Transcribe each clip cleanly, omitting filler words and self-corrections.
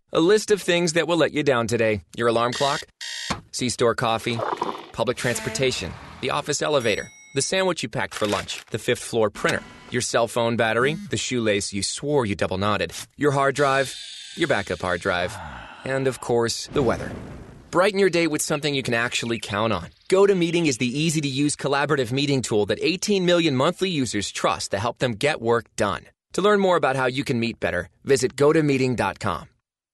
A list of things that will let you down today. Your alarm clock, C-store coffee, public transportation, the office elevator, the sandwich you packed for lunch, the fifth floor printer, your cell phone battery, the shoelace you swore you double knotted, your hard drive, your backup hard drive, and of course, the weather. Brighten your day with something you can actually count on. GoToMeeting is the easy-to-use collaborative meeting tool that 18 million monthly users trust to help them get work done. To learn more about how you can meet better, visit GoToMeeting.com.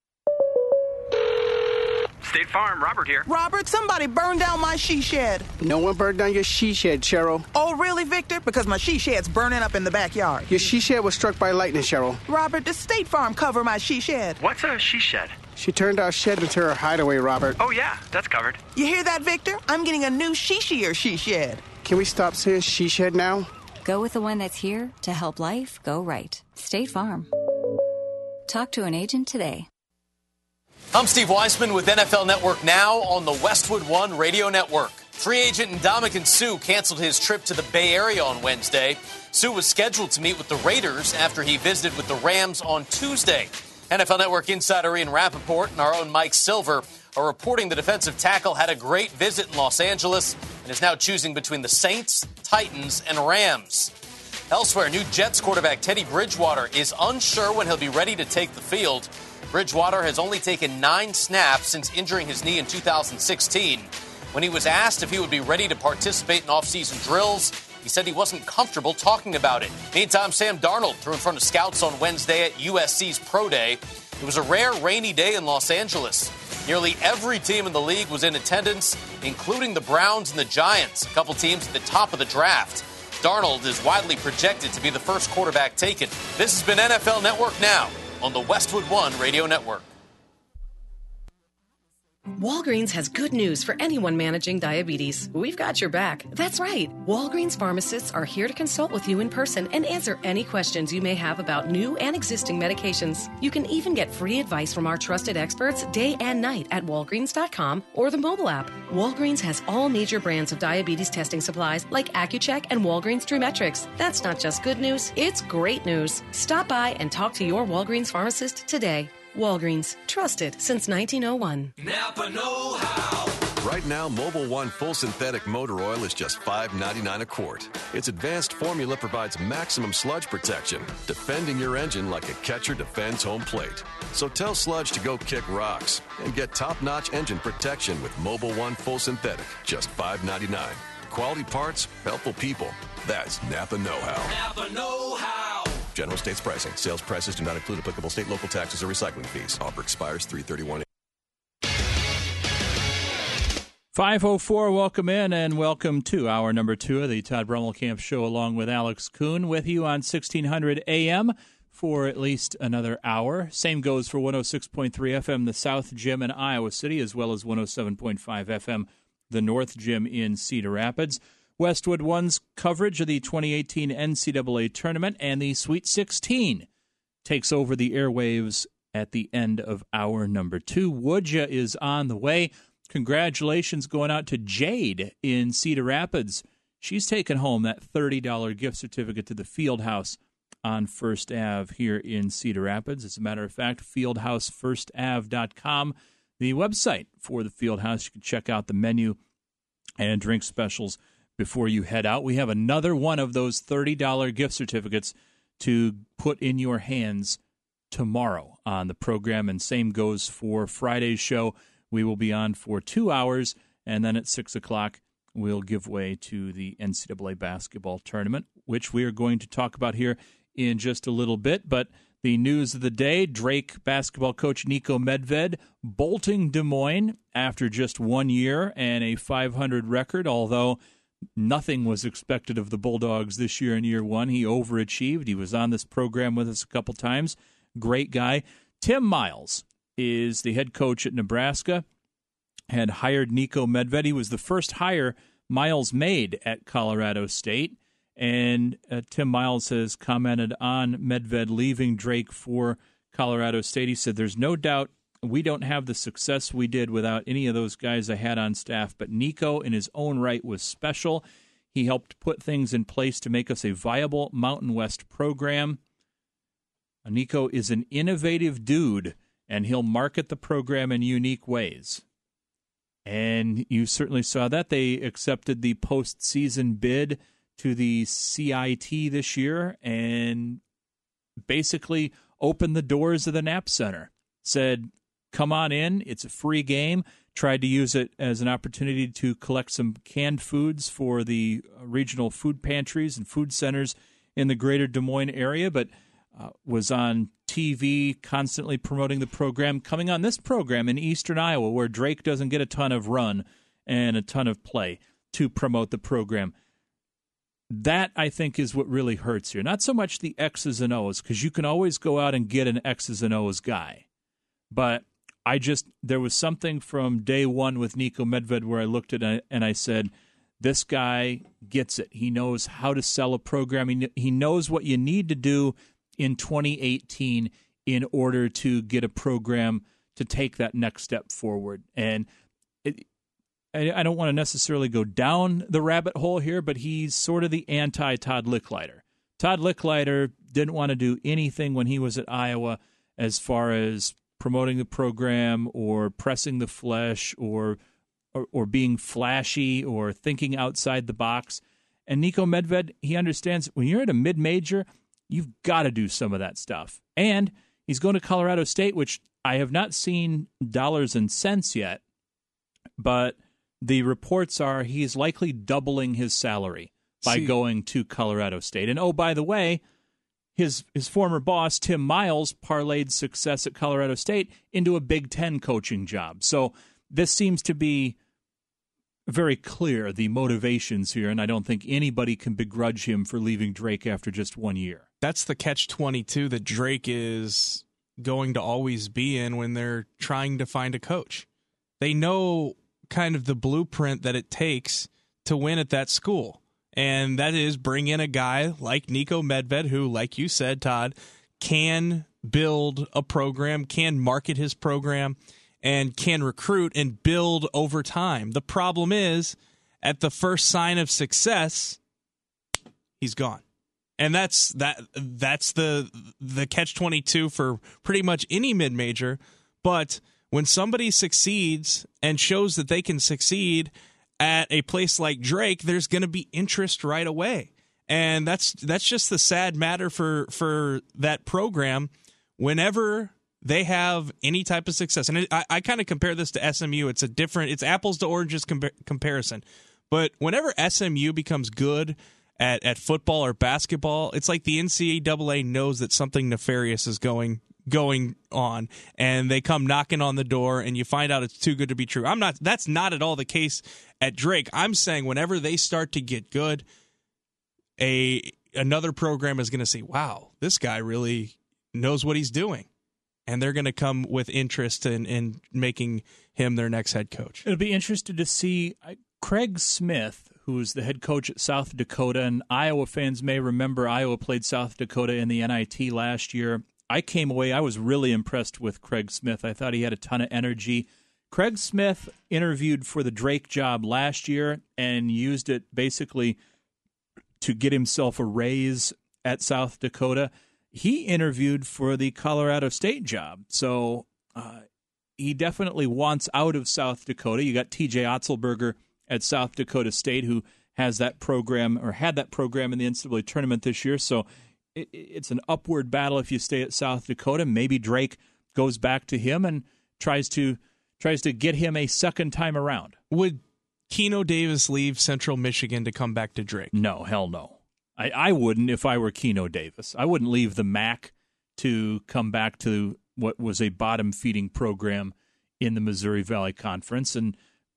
State Farm, Robert here. Robert, somebody burned down my she shed. No one burned down your she shed, Cheryl. Oh, really, Victor? Because my she shed's burning up in the backyard. Your she shed was struck by lightning, Cheryl. Robert, does State Farm cover my she shed? What's a she shed? She turned our shed into her hideaway, Robert. Oh, yeah, that's covered. You hear that, Victor? I'm getting a new she shed. Can we stop saying she shed now? Go with the one that's here to help life go right. State Farm. Talk to an agent today. I'm Steve Weisman with NFL Network Now on the Westwood One Radio Network. Free agent Ndamukong Suh canceled his trip to the Bay Area on Wednesday. Suh was scheduled to meet with the Raiders after he visited with the Rams on Tuesday. NFL Network insider Ian Rappaport and our own Mike Silver are reporting the defensive tackle had a great visit in Los Angeles and is now choosing between the Saints, Titans, and Rams. Elsewhere, new Jets quarterback Teddy Bridgewater is unsure when he'll be ready to take the field. Bridgewater has only taken 9 snaps since injuring his knee in 2016. When he was asked if he would be ready to participate in off-season drills, he said he wasn't comfortable talking about it. Meantime, Sam Darnold threw in front of scouts on Wednesday at USC's Pro Day. It was a rare rainy day in Los Angeles. Nearly every team in the league was in attendance, including the Browns and the Giants, a couple teams at the top of the draft. Darnold is widely projected to be the first quarterback taken. This has been NFL Network Now on the Westwood One Radio Network. Walgreens has good news for anyone managing diabetes. We've got your back. That's right. Walgreens pharmacists are here to consult with you in person and answer any questions you may have about new and existing medications. You can even get free advice from our trusted experts day and night at Walgreens.com or the mobile app. Walgreens has all major brands of diabetes testing supplies like Accu-Check and Walgreens TrueMetrix. That's not just good news, it's great news. Stop by and talk to your Walgreens pharmacist today. Walgreens, trusted since 1901. Napa Know How. Right now, Mobil 1 Full Synthetic Motor Oil is just $5.99 a quart. Its advanced formula provides maximum sludge protection, defending your engine like a catcher defends home plate. So tell sludge to go kick rocks and get top-notch engine protection with Mobil 1 Full Synthetic, just $5.99. Quality parts, helpful people. That's Napa Know How. Napa Know How. General States pricing. Sales prices do not include applicable state, local taxes, or recycling fees. Offer expires 3/31. 5:04, welcome in and welcome to hour number 2 of the Todd Brummelkamp Show, along with Alex Kuhn, with you on 1600 AM for at least another hour. Same goes for 106.3 FM, the South Gym in Iowa City, as well as 107.5 FM, the North Gym in Cedar Rapids. Westwood One's coverage of the 2018 NCAA Tournament and the Sweet 16 takes over the airwaves at the end of hour number 2. Woodja is on the way. Congratulations going out to Jade in Cedar Rapids. She's taken home that $30 gift certificate to the Fieldhouse on First Ave here in Cedar Rapids. As a matter of fact, fieldhousefirstave.com, the website for the Fieldhouse. You can check out the menu and drink specials before you head out. We have another one of those $30 gift certificates to put in your hands tomorrow on the program, and same goes for Friday's show. We will be on for 2 hours, and then at 6 o'clock, we'll give way to the NCAA basketball tournament, which we are going to talk about here in just a little bit. But the news of the day, Drake basketball coach Niko Medved bolting Des Moines after just 1 year and a .500 record, although nothing was expected of the Bulldogs this year in year one. He overachieved. He was on this program with us a couple times. Great guy. Tim Miles is the head coach at Nebraska, had hired Niko Medved. He was the first hire Miles made at Colorado State. And Tim Miles has commented on Medved leaving Drake for Colorado State. He said, "There's no doubt we don't have the success we did without any of those guys I had on staff, but Niko in his own right was special. He helped put things in place to make us a viable Mountain West program. Niko is an innovative dude, and he'll market the program in unique ways. And you certainly saw that. They accepted the postseason bid to the CIT this year and basically opened the doors of the Knapp Center. Said, come on in, it's a free game. Tried to use it as an opportunity to collect some canned foods for the regional food pantries and food centers in the greater Des Moines area, but was on TV constantly promoting the program, coming on this program in eastern Iowa where Drake doesn't get a ton of run and a ton of play to promote the program. That, I think, is what really hurts here. Not so much the X's and O's, because you can always go out and get an X's and O's guy. But there was something from day one with Niko Medved where I looked at it and I said, this guy gets it. He knows how to sell a program. He knows what you need to do in 2018 in order to get a program to take that next step forward. And I don't want to necessarily go down the rabbit hole here, but he's sort of the anti-Todd Licklider. Todd Licklider didn't want to do anything when he was at Iowa as far as promoting the program or pressing the flesh or being flashy or thinking outside the box. And Niko Medved, he understands when you're at a mid-major, you've got to do some of that stuff. And he's going to Colorado State, which I have not seen dollars and cents yet, but the reports are he's likely doubling his salary by going to Colorado State. And, oh, by the way, his former boss, Tim Miles, parlayed success at Colorado State into a Big Ten coaching job. So this seems to be very clear, the motivations here, and I don't think anybody can begrudge him for leaving Drake after just 1 year. That's the catch-22 that Drake is going to always be in when they're trying to find a coach. They know kind of the blueprint that it takes to win at that school, and that is bring in a guy like Niko Medved who, like you said, Todd, can build a program, can market his program, and can recruit and build over time. The problem is, at the first sign of success, he's gone. And that's the catch-22 for pretty much any mid-major. But when somebody succeeds and shows that they can succeed at a place like Drake, there's going to be interest right away. And that's just the sad matter for that program. Whenever they have any type of success, and I kind of compare this to SMU. It's apples to oranges comparison. But whenever SMU becomes good at football or basketball, it's like the NCAA knows that something nefarious is going on, and they come knocking on the door, and you find out it's too good to be true. That's not at all the case at Drake. I'm saying whenever they start to get good, another program is going to say, wow, this guy really knows what he's doing. And they're going to come with interest in making him their next head coach. It'll be interesting to see Craig Smith, who's the head coach at South Dakota, and Iowa fans may remember Iowa played South Dakota in the NIT last year. I came away, I was really impressed with Craig Smith. I thought he had a ton of energy. Craig Smith interviewed for the Drake job last year and used it basically to get himself a raise at South Dakota. He interviewed for the Colorado State job, so he definitely wants out of South Dakota. You got T.J. Otzelberger at South Dakota State, who has that program or had that program in the NCAA tournament this year. So it's an upward battle if you stay at South Dakota. Maybe Drake goes back to him and tries to get him a second time around. Would Keno Davis leave Central Michigan to come back to Drake? No, hell no. I wouldn't if I were Keno Davis. I wouldn't leave the MAC to come back to what was a bottom-feeding program in the Missouri Valley Conference, and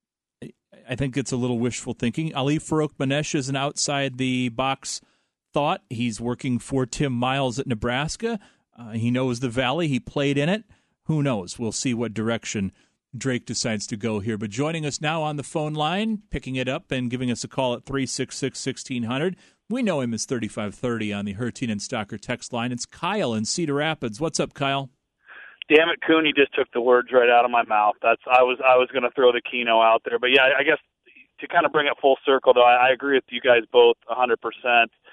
I think it's a little wishful thinking. Ali Farouk-Manesh is an outside-the-box thought. He's working for Tim Miles at Nebraska. He knows the Valley. He played in it. Who knows? We'll see what direction Drake decides to go here. But joining us now on the phone line, picking it up and giving us a call at 366-1600. We know him as 3530 on the Hertine and Stocker text line. It's Kyle in Cedar Rapids. What's up, Kyle? Damn it, Coon, you just took the words right out of my mouth. I was going to throw the Keno out there. But, yeah, I guess to kind of bring it full circle, though, I agree with you guys both 100%.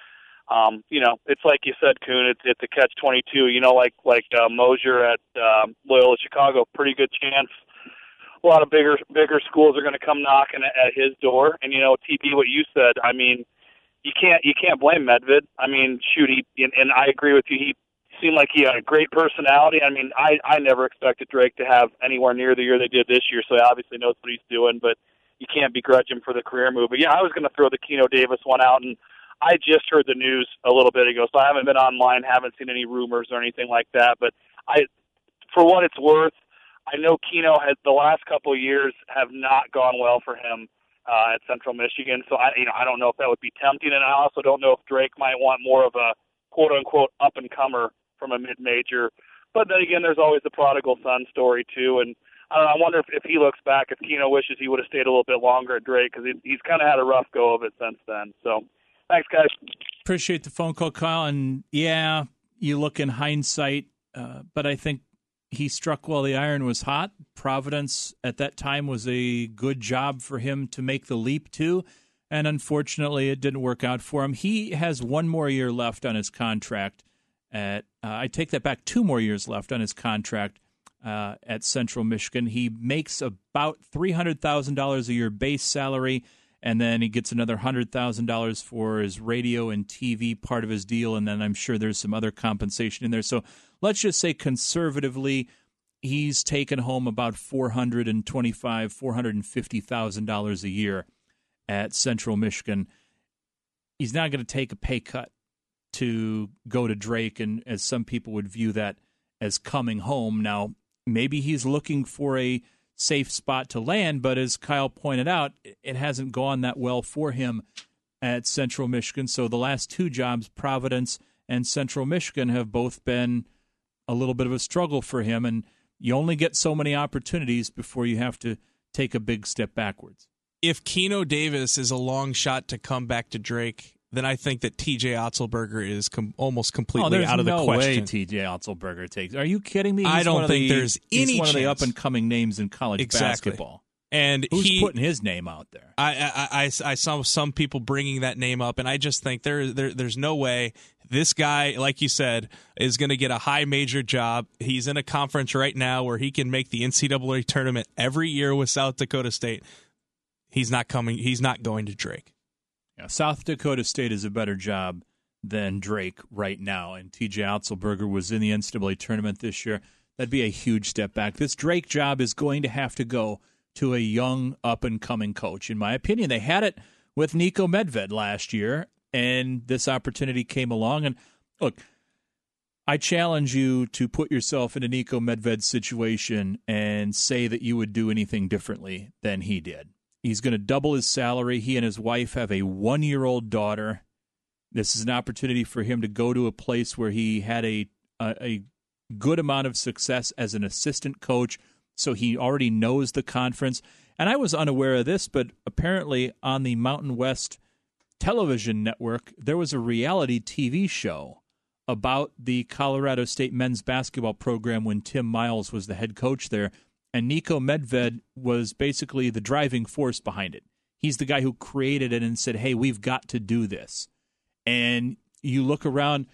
It's like you said, Kuhn, it's a catch-22. Like Mosier at Loyola Chicago, pretty good chance. A lot of bigger schools are going to come knocking at his door. And TP, what you said, I mean, you can't blame Medved. I mean, shoot, and I agree with you. He seemed like he had a great personality. I mean, I never expected Drake to have anywhere near the year they did this year, so he obviously knows what he's doing. But you can't begrudge him for the career move. But yeah, I was going to throw the Keno Davis one out, and I just heard the news a little bit ago, so I haven't been online, haven't seen any rumors or anything like that. But for what it's worth, I know Keno has the last couple of years have not gone well for him at Central Michigan. So I don't know if that would be tempting, and I also don't know if Drake might want more of a quote unquote up and comer from a mid major. But then again, there's always the prodigal son story too, and I wonder if he looks back, if Keno wishes he would have stayed a little bit longer at Drake, because he's kind of had a rough go of it since then. So thanks, guys. Appreciate the phone call, Kyle. And yeah, you look in hindsight, but I think he struck while the iron was hot. Providence at that time was a good job for him to make the leap to, and unfortunately it didn't work out for him. He has one more year left on his contract I take that back, 2 more years left on his contract at Central Michigan. He makes about $300,000 a year base salary, and then he gets another $100,000 for his radio and TV part of his deal, and then I'm sure there's some other compensation in there. So let's just say conservatively, he's taken home about $450,000 a year at Central Michigan. He's not going to take a pay cut to go to Drake, and as some people would view that as coming home. Now, maybe he's looking for a safe spot to land, but as Kyle pointed out, it hasn't gone that well for him at Central Michigan. So the last 2 jobs, Providence and Central Michigan, have both been a little bit of a struggle for him, and you only get so many opportunities before you have to take a big step backwards. If Keno Davis is a long shot to come back to Drake, then I think that T.J. Otzelberger is almost completely out of the question. There's no way T.J. Otzelberger takes. Are you kidding me? I don't think there's any chance. He's one of the up-and-coming names in college basketball. And who's putting his name out there? I saw some people bringing that name up, and I just think there's no way this guy, like you said, is going to get a high major job. He's in a conference right now where he can make the NCAA tournament every year with South Dakota State. He's not coming. He's not going to Drake. Yeah, South Dakota State is a better job than Drake right now, and T.J. Otzelberger was in the NCAA tournament this year. That'd be a huge step back. This Drake job is going to have to go to a young, up-and-coming coach, in my opinion. They had it with Niko Medved last year, and this opportunity came along. And look, I challenge you to put yourself in a Niko Medved's situation and say that you would do anything differently than he did. He's going to double his salary. He and his wife have a 1-year-old daughter. This is an opportunity for him to go to a place where he had a good amount of success as an assistant coach, so he already knows the conference. And I was unaware of this, but apparently on the Mountain West television network, there was a reality TV show about the Colorado State men's basketball program when Tim Miles was the head coach there. And Niko Medved was basically the driving force behind it. He's the guy who created it and said, hey, we've got to do this. And you look around,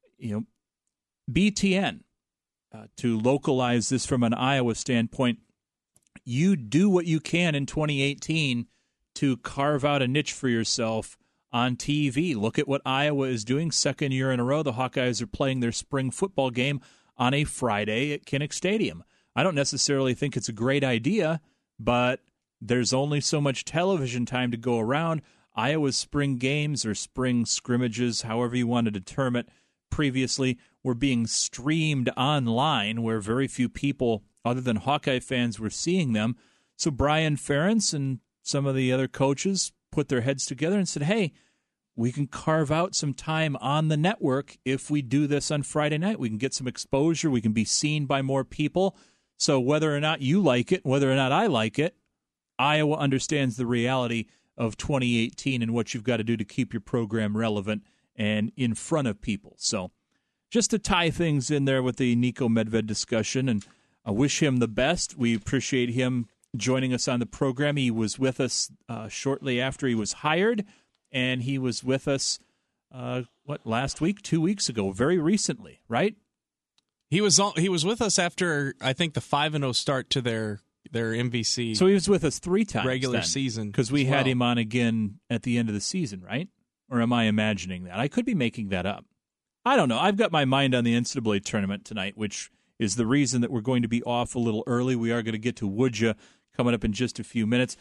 BTN, to localize this from an Iowa standpoint, you do what you can in 2018 to carve out a niche for yourself on TV. Look at what Iowa is doing. 2nd year in a row, the Hawkeyes are playing their spring football game on a Friday at Kinnick Stadium. I don't necessarily think it's a great idea, but there's only so much television time to go around. Iowa's spring games or spring scrimmages, however you want to term it, previously were being streamed online where very few people other than Hawkeye fans were seeing them. So Brian Ferentz and some of the other coaches put their heads together and said, hey, we can carve out some time on the network if we do this on Friday night. We can get some exposure. We can be seen by more people. So whether or not you like it, whether or not I like it, Iowa understands the reality of 2018 and what you've got to do to keep your program relevant and in front of people. So just to tie things in there with the Niko Medved discussion, and I wish him the best. We appreciate him joining us on the program. He was with us shortly after he was hired, and he was with us last week, 2 weeks ago, very recently, right? He was with us after, I think, the 5-0 start to their MVC. So he was with us 3 times regular season, because we had him on again at the end of the season, right? Or am I imagining that? I could be making that up. I don't know. I've got my mind on the NCAA tournament tonight, which is the reason that we're going to be off a little early. We are going to get to Would Ya coming up in just a few minutes.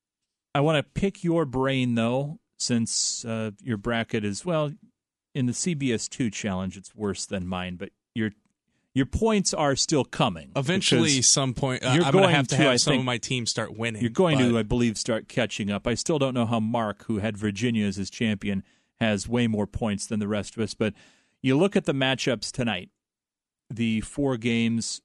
I want to pick your brain, though, since your bracket is, well, in the CBS2 challenge, it's worse than mine, but your points are still coming. Eventually, some point, I'm going to have some of my team start winning. You're going to, I believe, start catching up. I still don't know how Mark, who had Virginia as his champion, has way more points than the rest of us. But you look at the matchups tonight, the 4 games,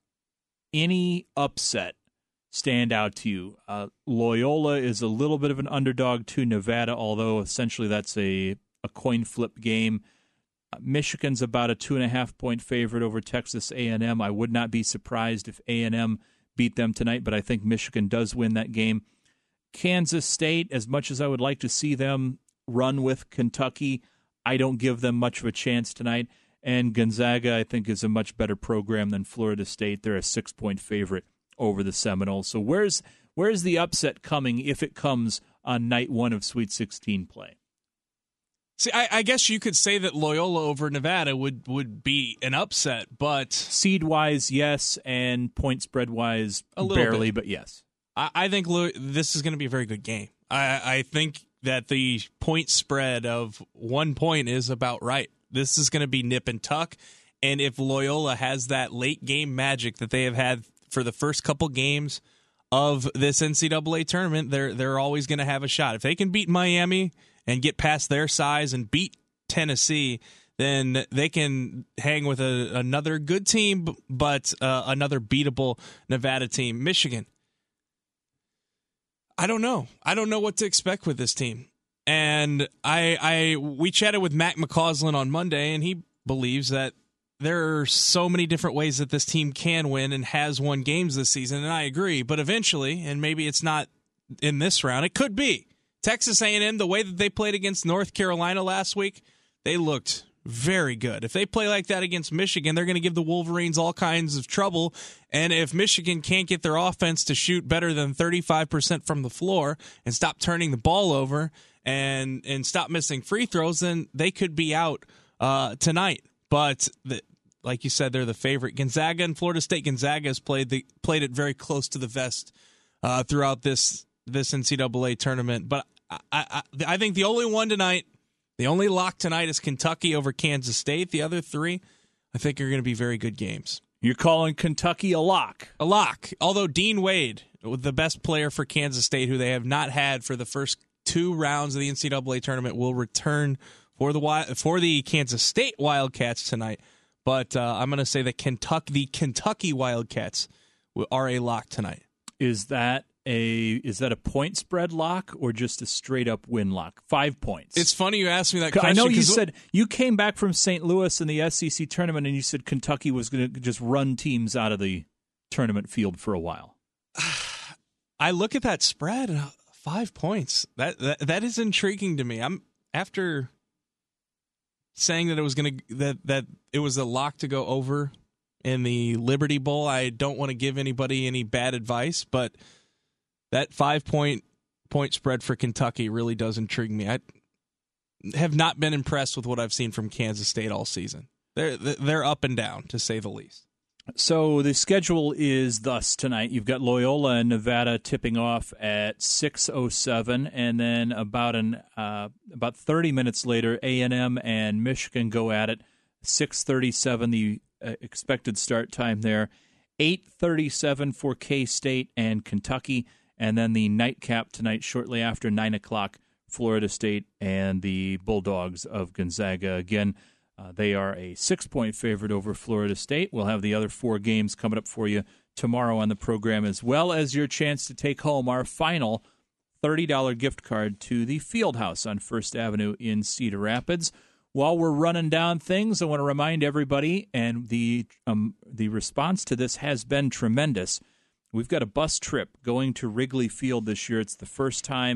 any upset stand out to you? Loyola is a little bit of an underdog to Nevada, although essentially that's a coin flip game. Michigan's about a 2.5-point favorite over Texas A&M. I would not be surprised if A&M beat them tonight, but I think Michigan does win that game. Kansas State, as much as I would like to see them run with Kentucky, I don't give them much of a chance tonight. And Gonzaga, I think, is a much better program than Florida State. They're a 6-point favorite over the Seminoles. So where's the upset coming if it comes on night 1 of Sweet 16 play? See, I guess you could say that Loyola over Nevada would be an upset, but seed-wise, yes, and point spread-wise, barely, but yes. I think this is going to be a very good game. I think that the point spread of 1 point is about right. This is going to be nip and tuck, and if Loyola has that late-game magic that they have had for the first couple games of this NCAA tournament, they're always going to have a shot. If they can beat Miami and get past their size and beat Tennessee, then they can hang with another good team, but another beatable Nevada team. Michigan, I don't know. I don't know what to expect with this team. And we chatted with Mac McCausland on Monday, and he believes that there are so many different ways that this team can win and has won games this season, and I agree. But eventually, and maybe it's not in this round, it could be. Texas A&M, the way that they played against North Carolina last week, they looked very good. If they play like that against Michigan, they're going to give the Wolverines all kinds of trouble. And if Michigan can't get their offense to shoot better than 35% from the floor and stop turning the ball over and stop missing free throws, then they could be out tonight. But like you said, they're the favorite. Gonzaga and Florida State. Gonzaga has played it very close to the vest throughout this NCAA tournament. But I think the only one tonight, the only lock tonight is Kentucky over Kansas State. The other 3, I think, are going to be very good games. You're calling Kentucky a lock? A lock. Although Dean Wade, the best player for Kansas State, who they have not had for the first 2 rounds of the NCAA tournament, will return for the Kansas State Wildcats tonight. But I'm going to say that the Kentucky Wildcats are a lock tonight. Is that a point spread lock or just a straight up win lock? 5 points. It's funny you asked me that question. I know you said you came back from St. Louis in the SEC tournament and you said Kentucky was going to just run teams out of the tournament field for a while. I look at that spread, 5 points. That is intriguing to me. I'm after saying that it was that it was a lock to go over in the Liberty Bowl. I don't want to give anybody any bad advice, but that 5 point spread for Kentucky really does intrigue me. I have not been impressed with what I've seen from Kansas State all season. They're up and down, to say the least. So the schedule is thus tonight. You've got Loyola and Nevada tipping off at 6:07, and then about 30 minutes later, A&M and Michigan go at it. 6:37, the expected start time there. 8:37 for K-State and Kentucky. And then the nightcap tonight, shortly after 9 o'clock, Florida State and the Bulldogs of Gonzaga. Again, they are a 6-point favorite over Florida State. We'll have the other 4 games coming up for you tomorrow on the program, as well as your chance to take home our final $30 gift card to the Fieldhouse on First Avenue in Cedar Rapids. While we're running down things, I want to remind everybody, and the response to this has been tremendous. We've got a bus trip going to Wrigley Field this year. It's the first time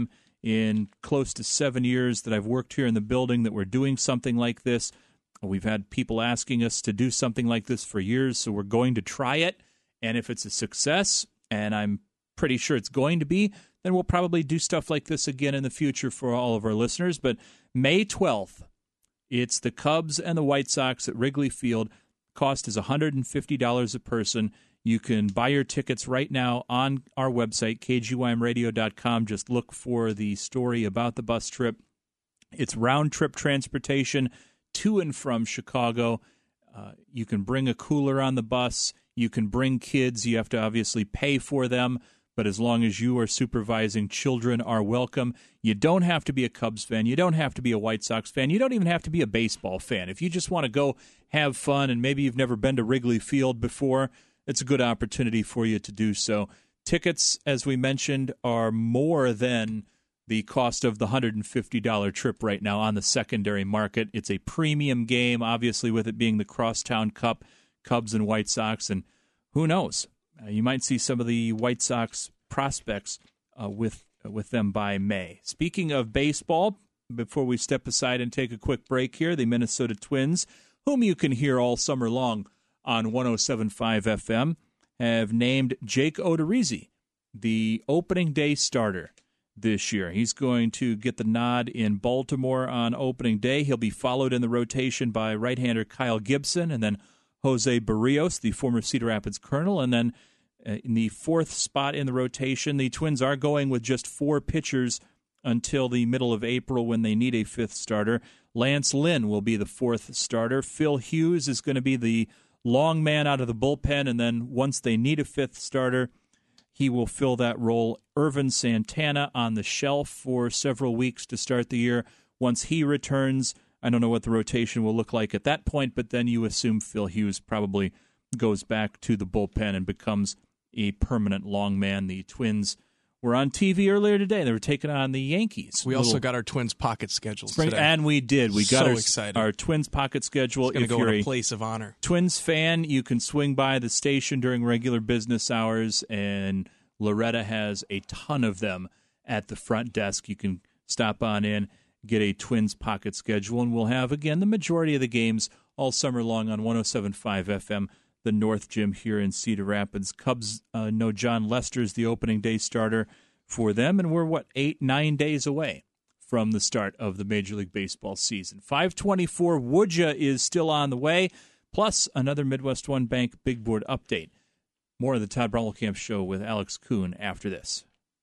in close to 7 years that I've worked here in the building that we're doing something like this. We've had people asking us to do something like this for years, so we're going to try it. And if it's a success, and I'm pretty sure it's going to be, then we'll probably do stuff like this again in the future for all of our listeners. But May 12th, it's the Cubs and the White Sox at Wrigley Field. Cost is $150 a person. You can buy your tickets right now on our website, kgymradio.com. Just look for the story about the bus trip. It's round-trip transportation to and from Chicago. You can bring a cooler on the bus. You can bring kids. You have to obviously pay for them, but as long as you are supervising, children are welcome. You don't have to be a Cubs fan. You don't have to be a White Sox fan. You don't even have to be a baseball fan. If you just want to go have fun and maybe you've never been to Wrigley Field before, it's a good opportunity for you to do so. Tickets, as we mentioned, are more than the cost of the $150 trip right now on the secondary market. It's a premium game, obviously, with it being the Crosstown Cup, Cubs and White Sox, and who knows? You might see some of the White Sox prospects with them by May. Speaking of baseball, before we step aside and take a quick break here, the Minnesota Twins, whom you can hear all summer long on 107.5 FM, have named Jake Odorizzi the opening day starter this year. He's going to get the nod in Baltimore on opening day. He'll be followed in the rotation by right-hander Kyle Gibson and then Jose Barrios, the former Cedar Rapids Colonel, and then in the fourth spot in the rotation, the Twins are going with just 4 pitchers until the middle of April when they need a 5th starter. Lance Lynn will be the 4th starter. Phil Hughes is going to be the long man out of the bullpen, and then once they need a 5th starter, he will fill that role. Irvin Santana on the shelf for several weeks to start the year. Once he returns, I don't know what the rotation will look like at that point, but then you assume Phil Hughes probably goes back to the bullpen and becomes a permanent long man. The Twins were on TV earlier today. They were taking on the Yankees. We also got our Twins pocket schedules today. And we did. We got our Twins pocket schedule. It's going to go in a place of honor. Twins fan, you can swing by the station during regular business hours, and Loretta has a ton of them at the front desk. You can stop on in, get a Twins pocket schedule, and we'll have, again, the majority of the games all summer long on 107.5 FM, the North Gym here in Cedar Rapids. Cubs know John Lester's the opening day starter for them, and we're, 8-9 days away from the start of the Major League Baseball season. 524 Woodja is still on the way, plus another Midwest One Bank Big Board update. More of the Todd Brommelkamp Show with Alex Kuhn after this.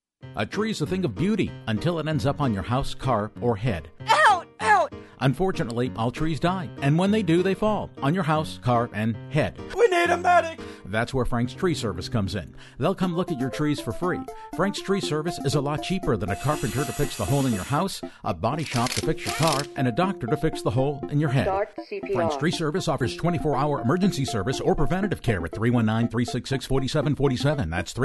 A tree's a thing of beauty until it ends up on your house, car, or head. Out! Out! Unfortunately, all trees die, and when they do, they fall on your house, car, and head. We need a medic! That's where Frank's Tree Service comes in. They'll come look at your trees for free. Frank's Tree Service is a lot cheaper than a carpenter to fix the hole in your house, a body shop to fix your car, and a doctor to fix the hole in your head. Start CPR. Frank's Tree Service offers 24-hour emergency service or preventative care at 319-366-4747. That's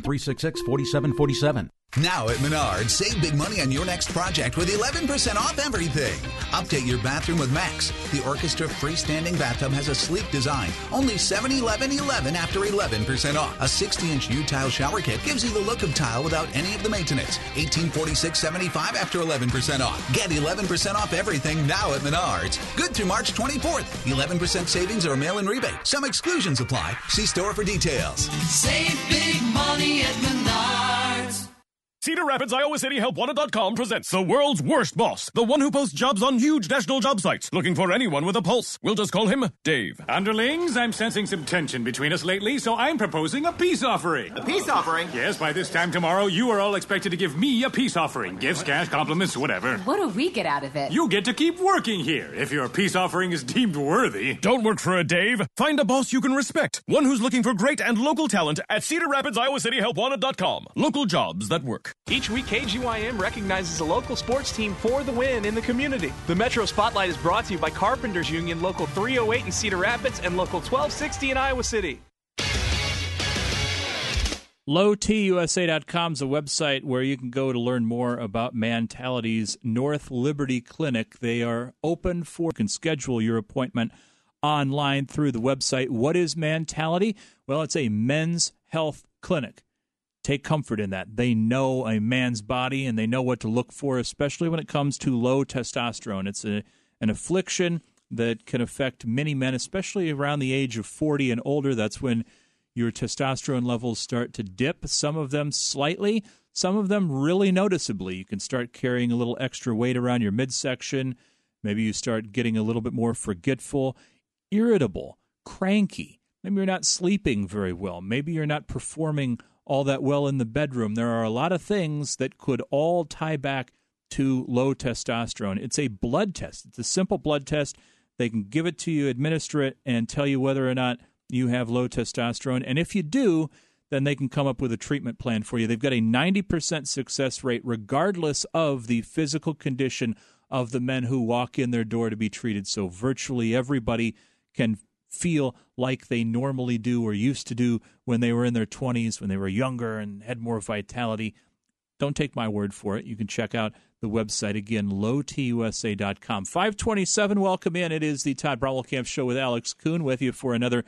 319-366-4747. Now at Menards, save big money on your next project with 11% off everything. Update your bathroom with Max. The Orchestra freestanding bathtub has a sleek design. Only $711.11 after 11% off. A 60-inch U-Tile shower kit gives you the look of tile without any of the maintenance. $1846.75 after 11% off. Get 11% off everything now at Menards. Good through March 24th. 11% savings or mail-in rebate. Some exclusions apply. See store for details. Save big money at Menards. Cedar Rapids, Iowa City HelpWanted.com presents the world's worst boss, the one who posts jobs on huge national job sites, looking for anyone with a pulse. We'll just call him Dave. Underlings, I'm sensing some tension between us lately, so I'm proposing a peace offering. A peace offering? Yes, by this time tomorrow, you are all expected to give me a peace offering. Gifts, cash, compliments, whatever. What do we get out of it? You get to keep working here, if your peace offering is deemed worthy. Don't work for a Dave. Find a boss you can respect. One who's looking for great and local talent at Cedar Rapids, Iowa City HelpWanted.com. Local jobs that work. Each week, KGYM recognizes a local sports team for the win in the community. The Metro Spotlight is brought to you by Carpenters Union Local 308 in Cedar Rapids and Local 1260 in Iowa City. LowTUSA.com is a website where you can go to learn more about Mentality's North Liberty Clinic. They are open for, you can schedule your appointment online through the website. What is Mentality? Well, it's a men's health clinic. take comfort in that. They know a man's body, and they know what to look for, especially when it comes to low testosterone. It's an affliction that can affect many men, especially around the age of 40 and older. That's when your testosterone levels start to dip, some of them slightly, some of them really noticeably. You can start carrying a little extra weight around your midsection. Maybe you start getting a little bit more forgetful, irritable, cranky. Maybe you're not sleeping very well. Maybe you're not performing all that well in the bedroom. There are a lot of things that could all tie back to low testosterone. It's a blood test. It's a simple blood test. They can give it to you, administer it, and tell you whether or not you have low testosterone. And if you do, then they can come up with a treatment plan for you. They've got a 90% success rate regardless of the physical condition of the men who walk in their door to be treated. So virtually everybody can feel like they normally do or used to do when they were in their 20s, when they were younger and had more vitality. Don't take my word for it. You can check out the website again, lowtusa.com. 527, welcome in. It is the Todd Bromwell Show with Alex Kuhn with you for another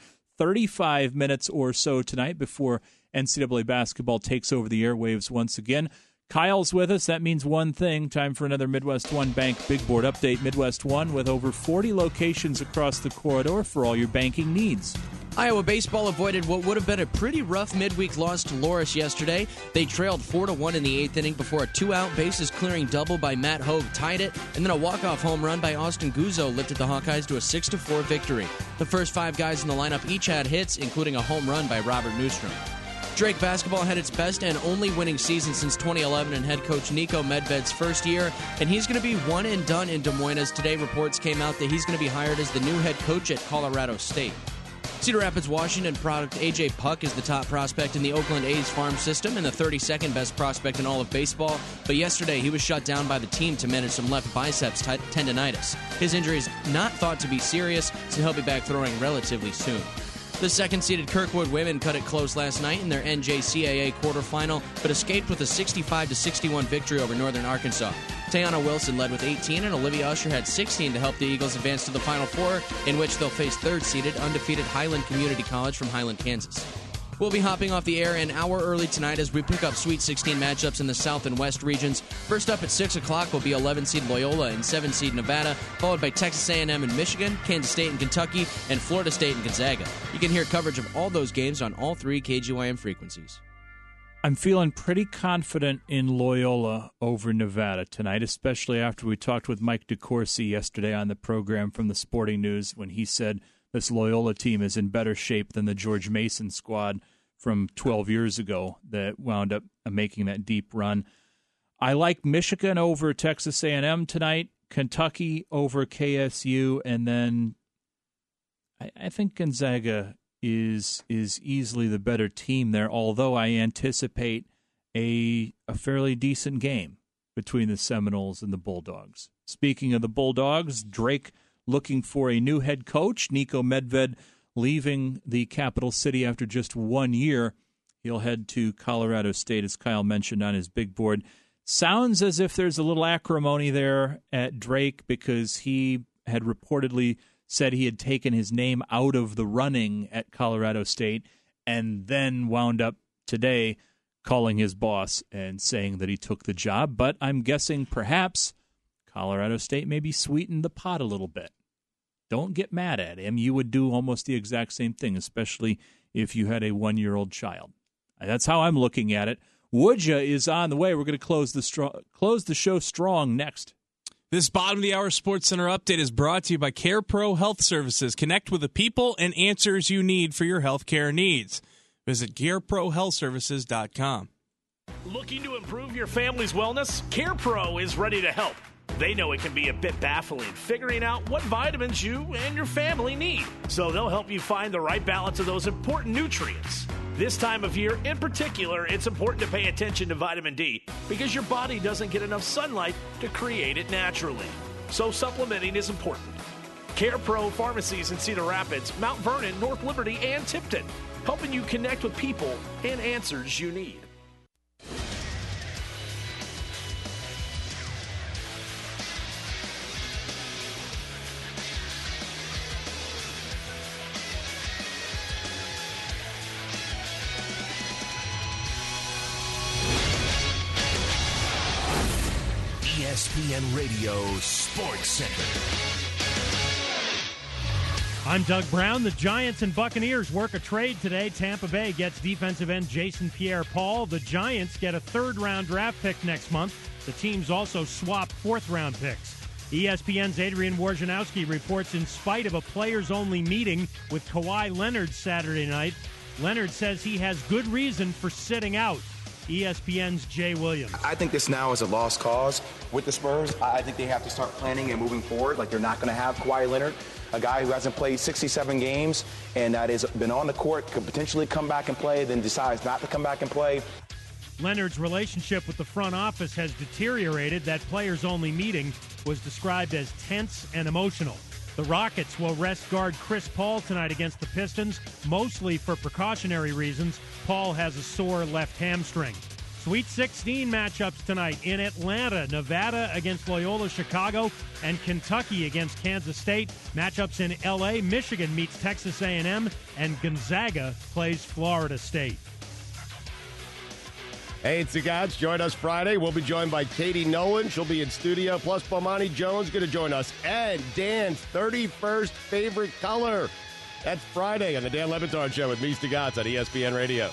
35 minutes or so tonight before NCAA basketball takes over the airwaves once again. Kyle's with us. That means one thing. Time for another Midwest One Bank Big Board update. Midwest One with over 40 locations across the corridor for all your banking needs. Iowa baseball avoided what would have been a pretty rough midweek loss to Loras yesterday. They trailed 4-1 in the 8th inning before a 2-out bases-clearing double by Matt Hogue tied it, and then a walk-off home run by Austin Guzzo lifted the Hawkeyes to a 6-4 victory. The first 5 guys in the lineup each had hits, including a home run by Robert Newstrom. Drake basketball had its best and only winning season since 2011 in head coach Niko Medved's first year, and he's going to be one and done in Des Moines as today reports came out that he's going to be hired as the new head coach at Colorado State. Cedar Rapids, Washington product A.J. Puck is the top prospect in the Oakland A's farm system and the 32nd best prospect in all of baseball, but yesterday he was shut down by the team to manage some left biceps tendonitis. His injury is not thought to be serious, so he'll be back throwing relatively soon. The second-seeded Kirkwood women cut it close last night in their NJCAA quarterfinal, but escaped with a 65-61 victory over Northern Arkansas. Tayana Wilson led with 18, and Olivia Usher had 16 to help the Eagles advance to the Final Four, in which they'll face third-seeded, undefeated Highland Community College from Highland, Kansas. We'll be hopping off the air an hour early tonight as we pick up Sweet 16 matchups in the South and West regions. First up at 6 o'clock will be 11-seed Loyola and 7-seed Nevada, followed by Texas A&M and Michigan, Kansas State and Kentucky, and Florida State and Gonzaga. You can hear coverage of all those games on all 3 KGYM frequencies. I'm feeling pretty confident in Loyola over Nevada tonight, especially after we talked with Mike DeCourcy yesterday on the program from the Sporting News when he said this Loyola team is in better shape than the George Mason squad from 12 years ago that wound up making that deep run. I like Michigan over Texas A&M tonight, Kentucky over KSU, and then I think Gonzaga is easily the better team there, although I anticipate a fairly decent game between the Seminoles and the Bulldogs. Speaking of the Bulldogs, Drake looking for a new head coach. Niko Medved leaving the capital city after just 1 year. He'll head to Colorado State, as Kyle mentioned on his big board. Sounds as if there's a little acrimony there at Drake because he had reportedly said he had taken his name out of the running at Colorado State and then wound up today calling his boss and saying that he took the job. But I'm guessing perhaps Colorado State maybe sweetened the pot a little bit. Don't get mad at him. You would do almost the exact same thing, especially if you had a 1-year-old child. That's how I'm looking at it. Woodja is on the way. We're going to close the show strong next. This bottom of the hour Sports Center update is brought to you by CarePro Health Services. Connect with the people and answers you need for your health care needs. Visit CareProHealthServices.com. Looking to improve your family's wellness? CarePro is ready to help. They know it can be a bit baffling figuring out what vitamins you and your family need. So they'll help you find the right balance of those important nutrients. This time of year, in particular, it's important to pay attention to vitamin D because your body doesn't get enough sunlight to create it naturally. So supplementing is important. CarePro pharmacies in Cedar Rapids, Mount Vernon, North Liberty, and Tipton, helping you connect with people and answers you need. ESPN Radio Sports Center. I'm Doug Brown. The Giants and Buccaneers work a trade today. Tampa Bay gets defensive end Jason Pierre-Paul. The Giants get a third-round draft pick next month. The teams also swap fourth-round picks. ESPN's Adrian Wojnarowski reports in spite of a players-only meeting with Kawhi Leonard Saturday night, Leonard says he has good reason for sitting out. ESPN's Jay Williams. I think this now is a lost cause with the Spurs. I think they have to start planning and moving forward. Like, they're not going to have Kawhi Leonard, a guy who hasn't played 67 games and that has been on the court, could potentially come back and play, then decides not to come back and play. Leonard's relationship with the front office has deteriorated. That players-only meeting was described as tense and emotional. The Rockets will rest guard Chris Paul tonight against the Pistons, mostly for precautionary reasons. Paul has a sore left hamstring. Sweet 16 matchups tonight in Atlanta, Nevada against Loyola Chicago, and Kentucky against Kansas State. Matchups in L.A., Michigan meets Texas A&M, and Gonzaga plays Florida State. Hey, it's the Gods. Join us Friday. We'll be joined by Katie Nolan. She'll be in studio. Plus, Bomani Jones going to join us. And Dan's 31st favorite color. That's Friday on the Dan Le Batard Show with me, Gods, on ESPN Radio.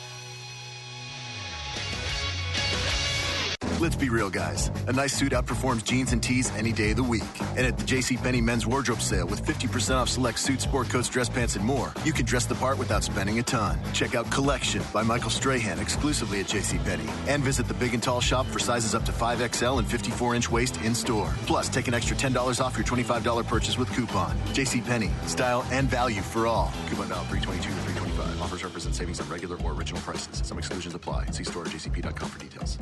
Let's be real, guys. A nice suit outperforms jeans and tees any day of the week. And at the JCPenney Men's Wardrobe Sale with 50% off select suits, sport coats, dress pants, and more, you can dress the part without spending a ton. Check out Collection by Michael Strahan exclusively at JCPenney. And visit the Big and Tall shop for sizes up to 5XL and 54-inch waist in-store. Plus, take an extra $10 off your $25 purchase with coupon. JCPenney. Style and value for all. Coupon valid 322 to 325. Offers represent savings on regular or original prices. Some exclusions apply. See store at jcp.com for details.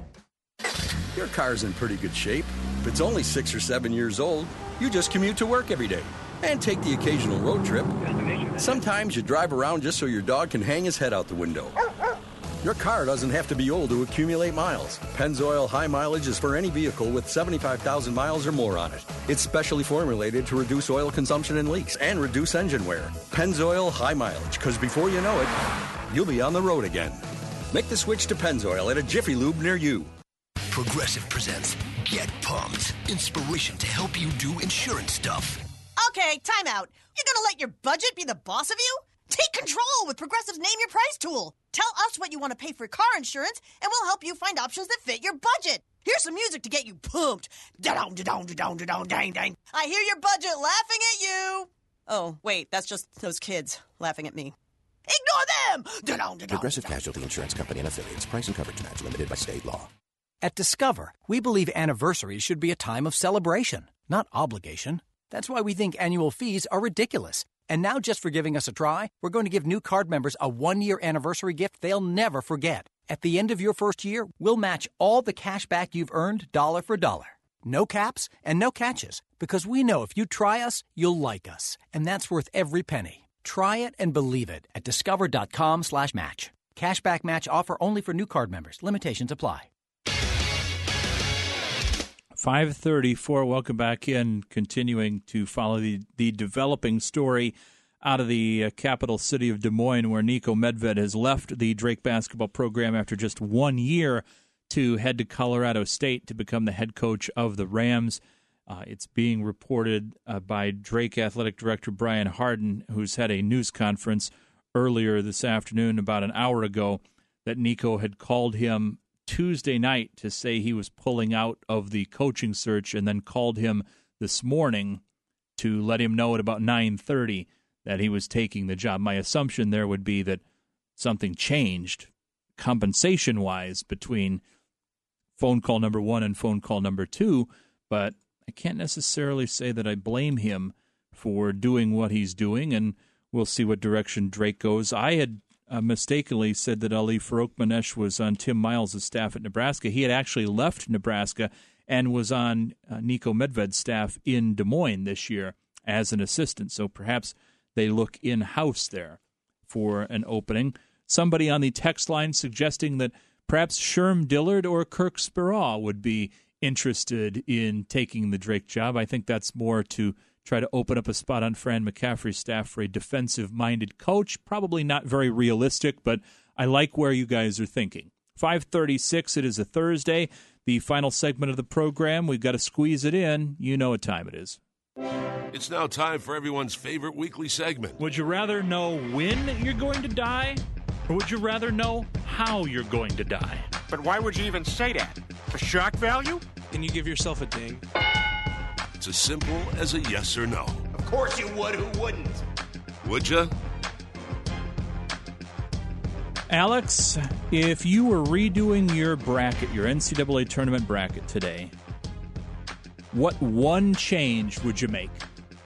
Your car's in pretty good shape. If it's only 6 or 7 years old, you just commute to work every day and take the occasional road trip. Sometimes you drive around just so your dog can hang his head out the window. Your car doesn't have to be old to accumulate miles. Pennzoil High Mileage is for any vehicle with 75,000 miles or more on it. It's specially formulated to reduce oil consumption and leaks and reduce engine wear. Pennzoil High Mileage, because before you know it, you'll be on the road again. Make the switch to Pennzoil at a Jiffy Lube near you. Progressive presents Get Pumped. Inspiration to help you do insurance stuff. Okay, time out. You're gonna let your budget be the boss of you? Take control with Progressive's Name Your Price tool. Tell us what you want to pay for car insurance, and we'll help you find options that fit your budget. Here's some music to get you pumped. Da-dong, da-dong, da-dong, da-dong, dang, dang. I hear your budget laughing at you. Oh, wait, that's just those kids laughing at me. Ignore them! Da-dong, da-dong, Progressive Casualty Insurance Company and Affiliates. Price and coverage match limited by state law. At Discover, we believe anniversaries should be a time of celebration, not obligation. That's why we think annual fees are ridiculous. And now, just for giving us a try, we're going to give new card members a one-year anniversary gift they'll never forget. At the end of your first year, we'll match all the cash back you've earned dollar for dollar. No caps and no catches, because we know if you try us, you'll like us. And that's worth every penny. Try it and believe it at discover.com/match. Cashback match offer only for new card members. Limitations apply. 5:34. Welcome back in. Continuing to follow the developing story out of the capital city of Des Moines, where Niko Medved has left the Drake basketball program after just 1 year to head to Colorado State to become the head coach of the Rams. It's being reported by Drake athletic director Brian Harden, who's had a news conference earlier this afternoon, about an hour ago, that Niko had called him Tuesday night to say he was pulling out of the coaching search, and then called him this morning to let him know at about 9:30 that he was taking the job. My assumption there would be that something changed compensation-wise between phone call number one and phone call number two, but I can't necessarily say that I blame him for doing what he's doing, and we'll see what direction Drake goes. I had mistakenly said that Ali Farokhmanesh was on Tim Miles' staff at Nebraska. He had actually left Nebraska and was on Niko Medved's staff in Des Moines this year as an assistant. So perhaps they look in-house there for an opening. Somebody on the text line suggesting that perhaps Sherm Dillard or Kirk Speraw would be interested in taking the Drake job. I think that's more to try to open up a spot on Fran McCaffrey's staff for a defensive-minded coach. Probably not very realistic, but I like where you guys are thinking. 5:36, it is a Thursday. the final segment of the program. We've got to squeeze it in. You know what time it is. It's now time for everyone's favorite weekly segment. Would you rather know when you're going to die, or would you rather know how you're going to die? But why would you even say that? For shock value? Can you give yourself a ding? It's as simple as a yes or no. Of course you would. Who wouldn't? Would you? Alex, if you were redoing your bracket, your NCAA tournament bracket today, what one change would you make?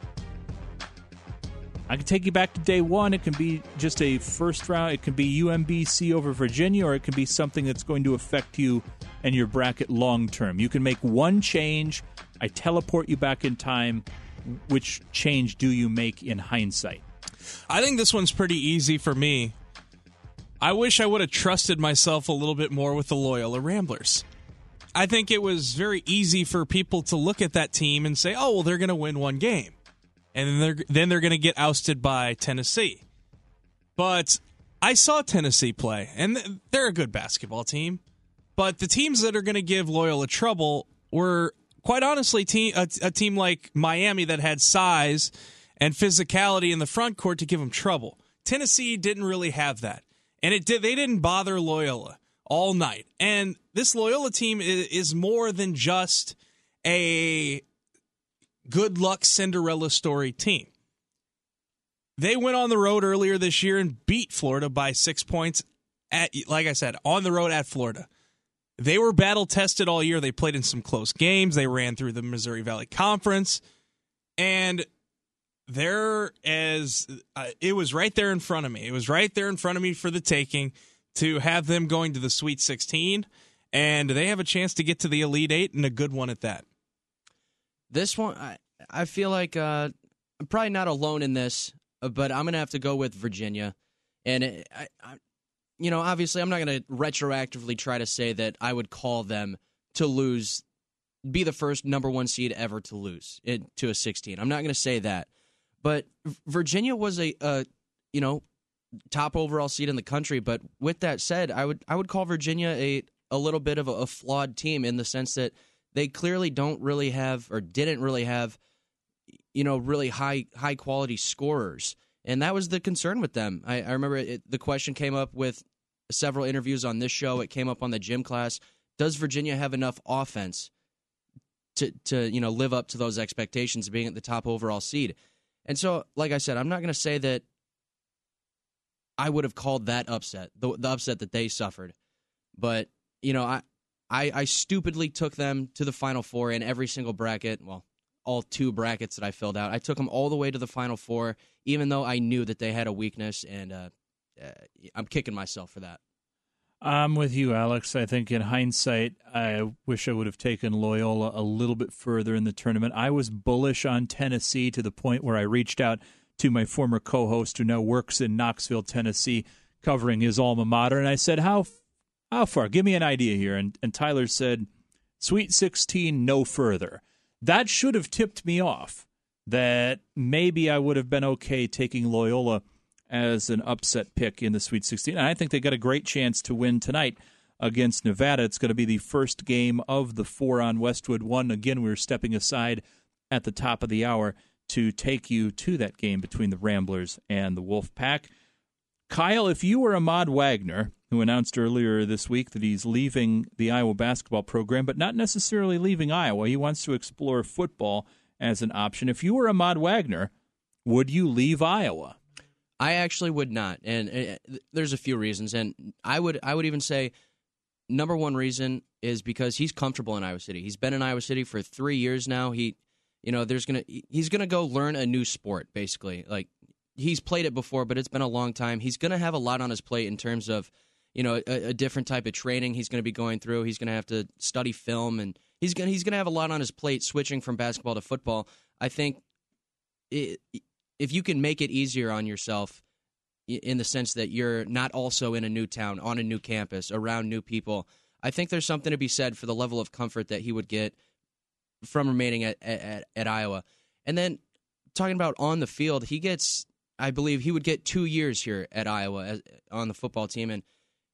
I can take you back to day one. It can be just a first round. It can be UMBC over Virginia, or it can be something that's going to affect you and your bracket long term. You can make one change. I teleport you back in time. Which change do you make in hindsight? I think this one's pretty easy for me. I wish I would have trusted myself a little bit more with the Loyola Ramblers. I think it was very easy for people to look at that team and say, oh, well, they're going to win one game. And then they're going to get ousted by Tennessee. But I saw Tennessee play, and they're a good basketball team. But the teams that are going to give Loyola trouble were, quite honestly, a team like Miami that had size and physicality in the front court to give them trouble. Tennessee didn't really have that. And they didn't bother Loyola all night. And this Loyola team is more than just a good luck Cinderella story team. They went on the road earlier this year and beat Florida by 6 points, like I said, on the road at Florida. They were battle-tested all year. They played in some close games. They ran through the Missouri Valley Conference. And it was right there in front of me. It was right there in front of me for the taking to have them going to the Sweet 16. And they have a chance to get to the Elite Eight, and a good one at that. This one, I feel like I'm probably not alone in this, but I'm going to have to go with Virginia. And, obviously I'm not going to retroactively try to say that I would call them to lose, be the first number one seed ever to lose to a 16. I'm not going to say that. But Virginia was a top overall seed in the country. But with that said, I would call Virginia a little bit of a flawed team in the sense that they clearly don't really have or didn't really have, really high quality scorers. And that was the concern with them. I remember the question came up with several interviews on this show. It came up on the gym class. Does Virginia have enough offense to live up to those expectations of being at the top overall seed? And so, like I said, I'm not going to say that I would have called that upset, the upset that they suffered. But, I stupidly took them to the Final Four in every single bracket. Well, all two brackets that I filled out. I took them all the way to the Final Four, even though I knew that they had a weakness, and I'm kicking myself for that. I'm with you, Alex. I think in hindsight, I wish I would have taken Loyola a little bit further in the tournament. I was bullish on Tennessee to the point where I reached out to my former co-host who now works in Knoxville, Tennessee, covering his alma mater, and I said, how far? Give me an idea here. And Tyler said, Sweet 16, no further. That should have tipped me off that maybe I would have been okay taking Loyola as an upset pick in the Sweet 16. And I think they got a great chance to win tonight against Nevada. It's going to be the first game of the 4 on Westwood 1. Again, we're stepping aside at the top of the hour to take you to that game between the Ramblers and the Wolfpack. Kyle, if you were Ahmad Wagner, who announced earlier this week that he's leaving the Iowa basketball program, but not necessarily leaving Iowa, he wants to explore football as an option. If you were Ahmad Wagner, would you leave Iowa? I actually would not, and there's a few reasons, and I would even say number one reason is because he's comfortable in Iowa City. He's been in Iowa City for 3 years now. He's gonna go learn a new sport, basically. Like, he's played it before, but it's been a long time. He's gonna have a lot on his plate in terms of a different type of training he's going to be going through. He's going to have to study film, and he's going to have a lot on his plate switching from basketball to football. I think if you can make it easier on yourself in the sense that you're not also in a new town, on a new campus, around new people, I think there's something to be said for the level of comfort that he would get from remaining at Iowa. And then talking about on the field, I believe he would get 2 years here at Iowa on the football team, and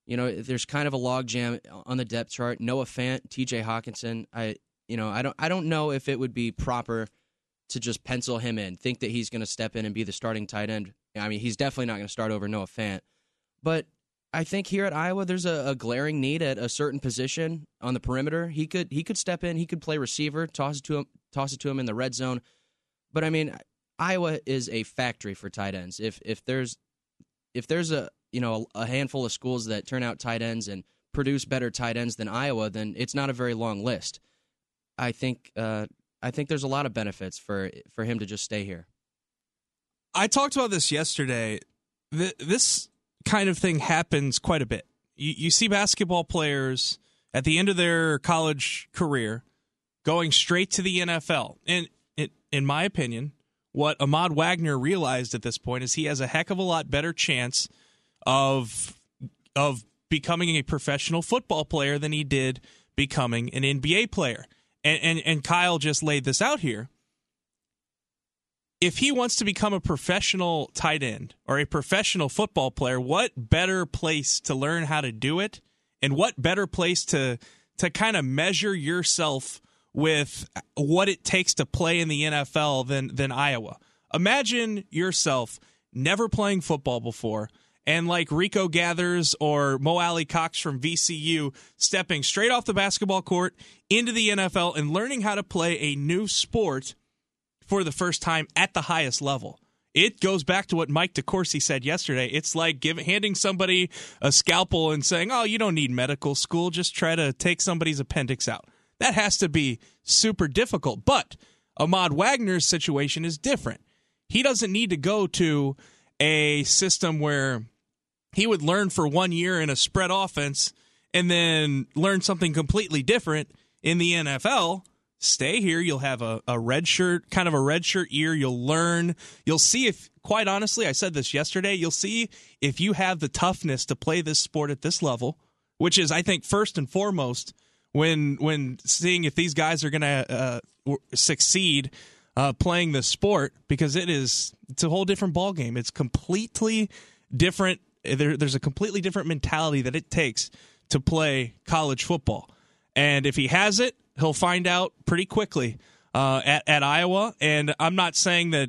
There's kind of a logjam on the depth chart. Noah Fant, T.J. Hawkinson. I don't know if it would be proper to just pencil him in, think that he's going to step in and be the starting tight end. I mean, he's definitely not going to start over Noah Fant. But I think here at Iowa, there's a glaring need at a certain position on the perimeter. He could step in. He could play receiver, toss it to him in the red zone. But I mean, Iowa is a factory for tight ends. If there's a handful of schools that turn out tight ends and produce better tight ends than Iowa, then it's not a very long list. I think there's a lot of benefits for him to just stay here. I talked about this yesterday. This kind of thing happens quite a bit. You see basketball players at the end of their college career going straight to the NFL. And in my opinion, what Ahmad Wagner realized at this point is he has a heck of a lot better chance of becoming a professional football player than he did becoming an NBA player. And Kyle just laid this out here. If he wants to become a professional tight end or a professional football player, what better place to learn how to do it, and what better place to kind of measure yourself with what it takes to play in the NFL than Iowa? Imagine yourself never playing football before, and like Rico Gathers or Mo Alley Cox from VCU stepping straight off the basketball court into the NFL and learning how to play a new sport for the first time at the highest level. It goes back to what Mike DeCourcy said yesterday. It's like handing somebody a scalpel and saying, oh, you don't need medical school, just try to take somebody's appendix out. That has to be super difficult. But Ahmad Wagner's situation is different. He doesn't need to go to a system where he would learn for 1 year in a spread offense and then learn something completely different in the NFL. Stay here. You'll have a red shirt, kind of a red shirt year. You'll learn. You'll see if, quite honestly, I said this yesterday, you'll see if you have the toughness to play this sport at this level, which is, I think, first and foremost when seeing if these guys are going to succeed playing this sport, because it's a whole different ballgame. It's completely different. There's a completely different mentality that it takes to play college football. And if he has it, he'll find out pretty quickly at Iowa. And I'm not saying that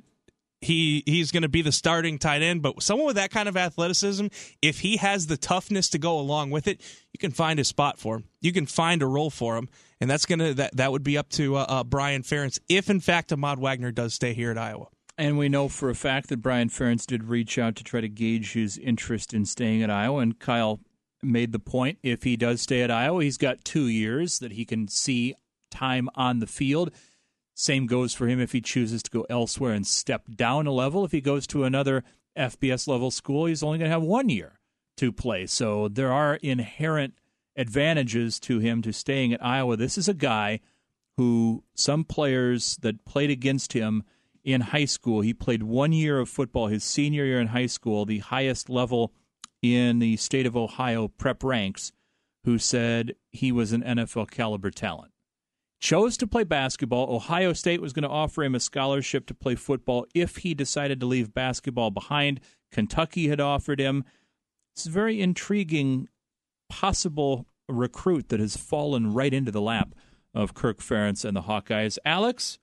he's going to be the starting tight end, but someone with that kind of athleticism, if he has the toughness to go along with it, you can find a spot for him. You can find a role for him. And that would be up to Brian Ferentz if, in fact, Ahmad Wagner does stay here at Iowa. And we know for a fact that Brian Ferentz did reach out to try to gauge his interest in staying at Iowa. And Kyle made the point, if he does stay at Iowa, he's got 2 years that he can see time on the field. Same goes for him if he chooses to go elsewhere and step down a level. If he goes to another FBS level school, he's only going to have 1 year to play. So there are inherent advantages to him to staying at Iowa. This is a guy who some players that played against him in high school, he played 1 year of football his senior year in high school, the highest level in the state of Ohio prep ranks, who said he was an NFL caliber talent. Chose to play basketball. Ohio State was going to offer him a scholarship to play football if he decided to leave basketball behind. Kentucky had offered him. It's a very intriguing possible recruit that has fallen right into the lap of Kirk Ferentz and the Hawkeyes. Alex,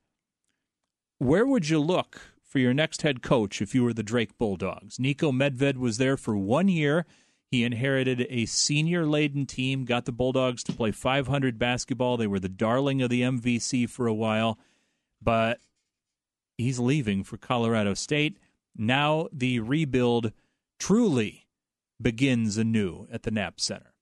where would you look for your next head coach if you were the Drake Bulldogs? Niko Medved was there for 1 year. He inherited a senior-laden team, got the Bulldogs to play .500 basketball. They were the darling of the MVC for a while, but he's leaving for Colorado State. Now the rebuild truly begins anew at the Knapp Center.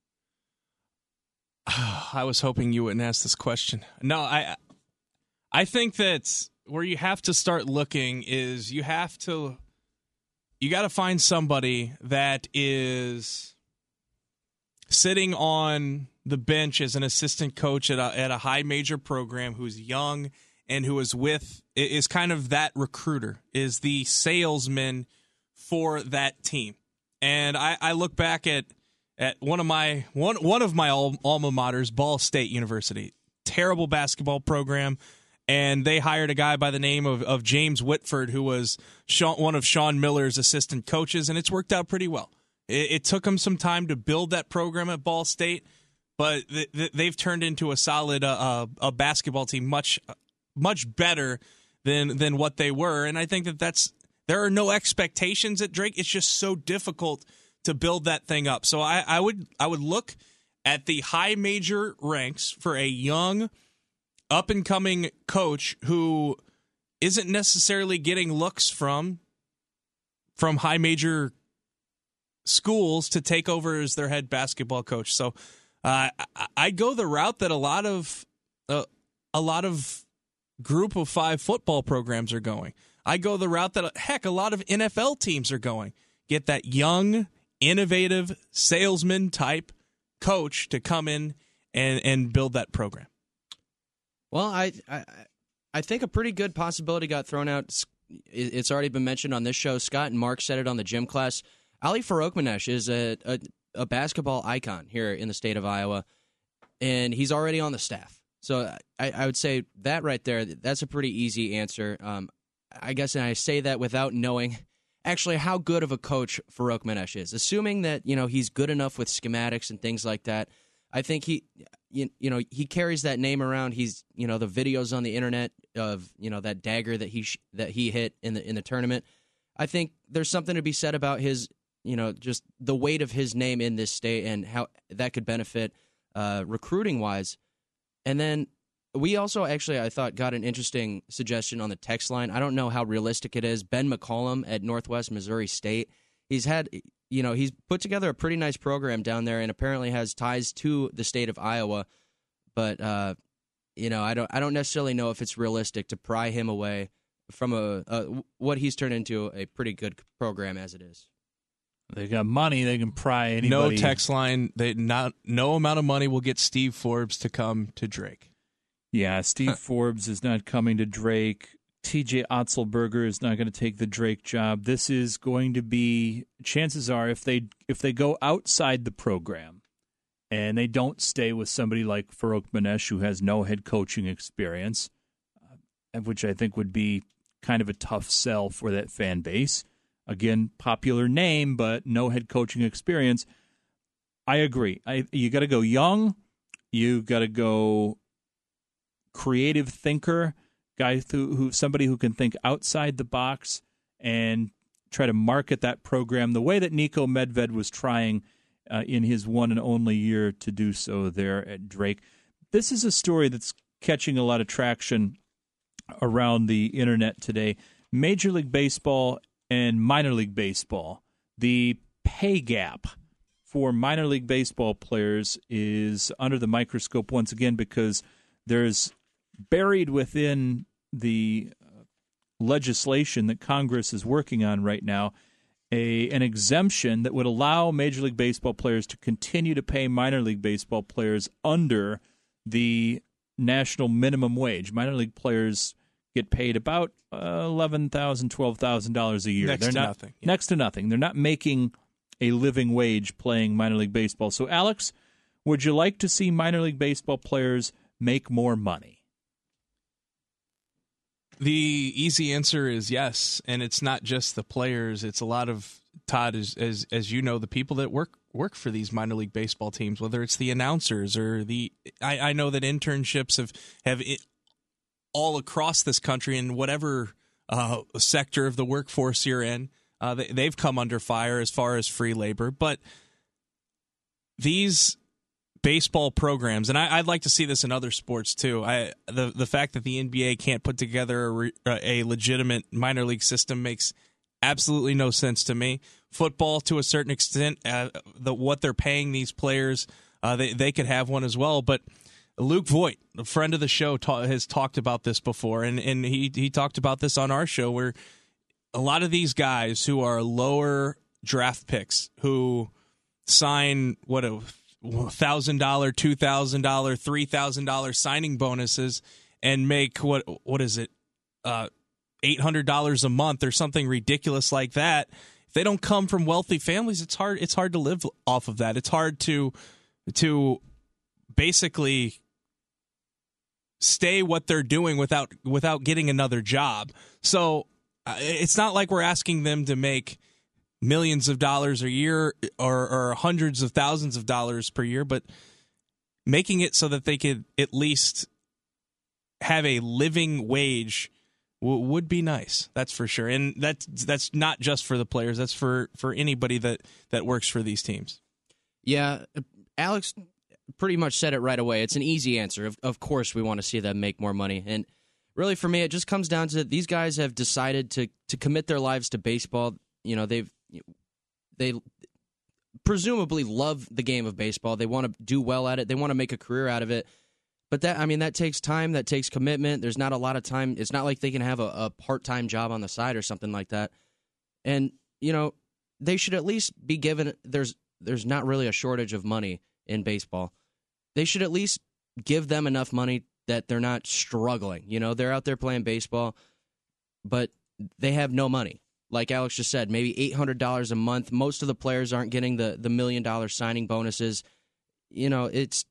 I was hoping you wouldn't ask this question. No, I think that where you have to start looking is you got to find somebody that is sitting on the bench as an assistant coach at a high major program, who's young and who is kind of that recruiter, is the salesman for that team. And I look back at one of my alma maters, Ball State University. Terrible basketball program. And they hired a guy by the name of James Whitford, who was one of Sean Miller's assistant coaches, and it's worked out pretty well. It took them some time to build that program at Ball State, but they've turned into a solid a basketball team, much better than what they were. And I think there are no expectations at Drake. It's just so difficult to build that thing up. So I would look at the high major ranks for a young, up-and-coming coach who isn't necessarily getting looks from high major schools to take over as their head basketball coach. So I'd go the route that a lot of Group of 5 football programs are going. I go the route that, heck, a lot of NFL teams are going. Get that young, innovative, salesman-type coach to come in and build that program. Well, I think a pretty good possibility got thrown out. It's already been mentioned on this show. Scott and Mark said it on the gym class. Ali Farokhmanesh is a basketball icon here in the state of Iowa, and he's already on the staff. So I would say that right there, that's a pretty easy answer. I guess, and I say that without knowing actually how good of a coach Farokhmanesh is. Assuming that, he's good enough with schematics and things like that, I think he carries that name around. He's, the videos on the internet of, that dagger that he hit in the tournament. I think there's something to be said about his, just the weight of his name in this state and how that could benefit recruiting wise. And then we also actually, I thought, got an interesting suggestion on the text line. I don't know how realistic it is. Ben McCollum at Northwest Missouri State. He's put together a pretty nice program down there and apparently has ties to the state of Iowa. But, I don't necessarily know if it's realistic to pry him away from what he's turned into a pretty good program as it is. They got money. They can pry anybody. No text line. No amount of money will get Steve Forbes to come to Drake. Yeah, Steve Forbes is not coming to Drake. TJ Otzelberger is not going to take the Drake job. This is going to be, chances are, if they go outside the program and they don't stay with somebody like Farokhmanesh, who has no head coaching experience, which I think would be kind of a tough sell for that fan base. Again, popular name, but no head coaching experience. I agree. You got to go young. You got to go creative thinker, somebody who can think outside the box and try to market that program the way that Niko Medved was trying in his one and only year to do so there at Drake. This is a story that's catching a lot of traction around the internet today. Major League Baseball and minor league baseball. The pay gap for minor league baseball players is under the microscope once again because there's buried within the legislation that Congress is working on right now an exemption that would allow Major League Baseball players to continue to pay minor league baseball players under the national minimum wage. Minor league players get paid about $11,000, $12,000 a year. Nothing. Yeah. Next to nothing. They're not making a living wage playing minor league baseball. So, Alex, would you like to see minor league baseball players make more money? The easy answer is yes, and it's not just the players. It's a lot of, Todd, as you know, the people that work for these minor league baseball teams, whether it's the announcers or I know that internships have all across this country in whatever sector of the workforce you're in, they've come under fire as far as free labor. But these baseball programs, and I'd like to see this in other sports too. The fact that the NBA can't put together a legitimate minor league system makes absolutely no sense to me. Football, to a certain extent, what they're paying these players, they could have one as well. But Luke Voigt, a friend of the show, has talked about this before, and he talked about this on our show, where a lot of these guys who are lower draft picks, who sign $1,000, $2,000, $3,000 signing bonuses and make what is it, $800 a month or something ridiculous like that. If they don't come from wealthy families, it's hard to live off of that. It's hard to basically stay what they're doing without getting another job. So it's not like we're asking them to make millions of dollars a year or hundreds of thousands of dollars per year, but making it so that they could at least have a living wage would be nice. That's for sure. And that's not just for the players. That's for anybody that works for these teams. Yeah, Alex pretty much said it right away. It's an easy answer. Of course we want to see them make more money. And really for me, it just comes down to these guys have decided to commit their lives to baseball. You know, they presumably love the game of baseball. They want to do well at it. They want to make a career out of it. But that takes time. That takes commitment. There's not a lot of time. It's not like they can have a part-time job on the side or something like that. And, you know, they should at least be given – there's not really a shortage of money in baseball. They should at least give them enough money that they're not struggling. You know, they're out there playing baseball, but they have no money. Like Alex just said, maybe $800 a month. Most of the players aren't getting the $1 million signing bonuses. You know,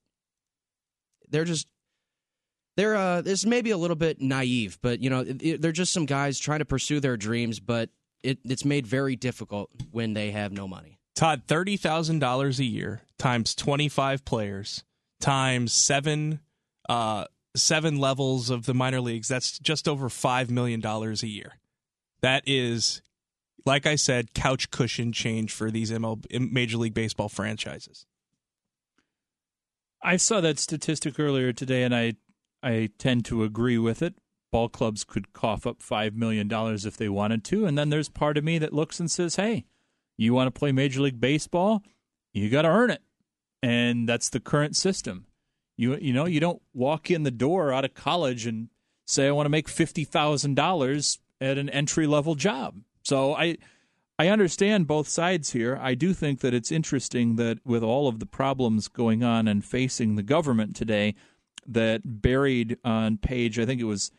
this may be a little bit naive, but, you know, they're just some guys trying to pursue their dreams, but it's made very difficult when they have no money. Todd, $30,000 a year times 25 players times seven levels of the minor leagues, that's just over $5 million a year. That is, like I said, couch cushion change for these Major League Baseball franchises. I saw that statistic earlier today, and I tend to agree with it. Ball clubs could cough up $5 million if they wanted to, and then there's part of me that looks and says, hey, you want to play Major League Baseball? You got to earn it, and that's the current system. You know, you don't walk in the door out of college and say, I want to make $50,000 at an entry-level job. So I understand both sides here. I do think that it's interesting that with all of the problems going on and facing the government today, that buried on page, I think it was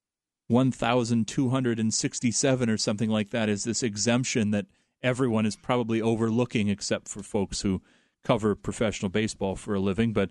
1,267 or something like that, is this exemption that everyone is probably overlooking except for folks who cover professional baseball for a living. But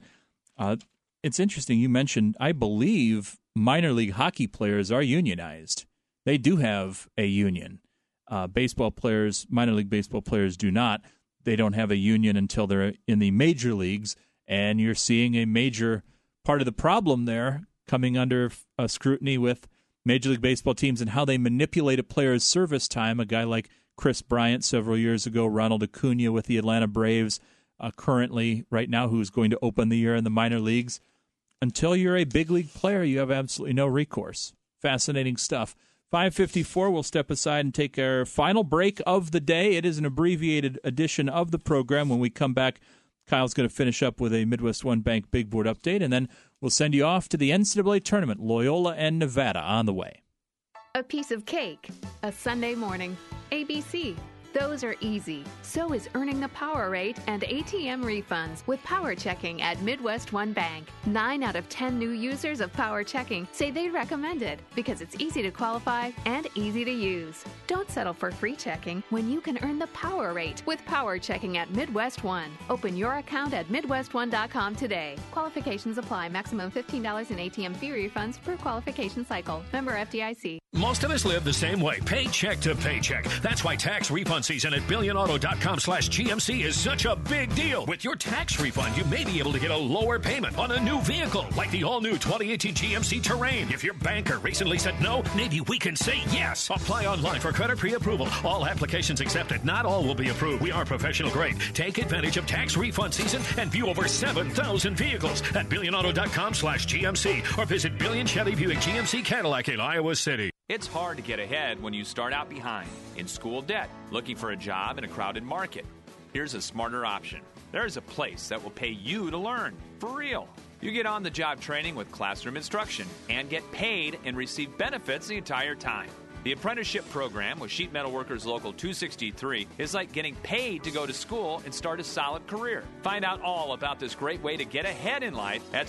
it's interesting. You mentioned, I believe, minor league hockey players are unionized. They do have a union. Baseball players, minor league baseball players do not. They don't have a union until they're in the major leagues, and you're seeing a major part of the problem there coming under scrutiny with Major League Baseball teams and how they manipulate a player's service time. A guy like Chris Bryant several years ago, Ronald Acuna with the Atlanta Braves, currently, right now, who's going to open the year in the minor leagues. Until you're a big league player, you have absolutely no recourse. Fascinating stuff. 5:54, we'll step aside and take our final break of the day. It is an abbreviated edition of the program. When we come back, Kyle's going to finish up with a Midwest One Bank Big Board update, and then we'll send you off to the NCAA tournament, Loyola and Nevada, on the way. A piece of cake, a Sunday morning, ABC. Those are easy. So is earning the power rate and ATM refunds with Power Checking at Midwest One Bank. 9 out of 10 new users of Power Checking say they'd recommend it because it's easy to qualify and easy to use. Don't settle for free checking when you can earn the power rate with Power Checking at Midwest One. Open your account at MidwestOne.com today. Qualifications apply. Maximum $15 in ATM fee refunds per qualification cycle. Member FDIC. Most of us live the same way, paycheck to paycheck. That's why tax refund season at BillionAuto.com/GMC is such a big deal. With your tax refund, you may be able to get a lower payment on a new vehicle, like the all-new 2018 GMC Terrain. If your banker recently said no, maybe we can say yes. Apply online for credit pre-approval. All applications accepted. Not all will be approved. We are professional grade. Take advantage of tax refund season and view over 7,000 vehicles at BillionAuto.com/GMC or visit Billion Chevy Buick GMC Cadillac in Iowa City. It's hard to get ahead when you start out behind, in school debt, looking for a job in a crowded market. Here's a smarter option. There's a place that will pay you to learn, for real. You get on-the-job training with classroom instruction and get paid and receive benefits the entire time. The apprenticeship program with Sheet Metal Workers Local 263 is like getting paid to go to school and start a solid career. Find out all about this great way to get ahead in life at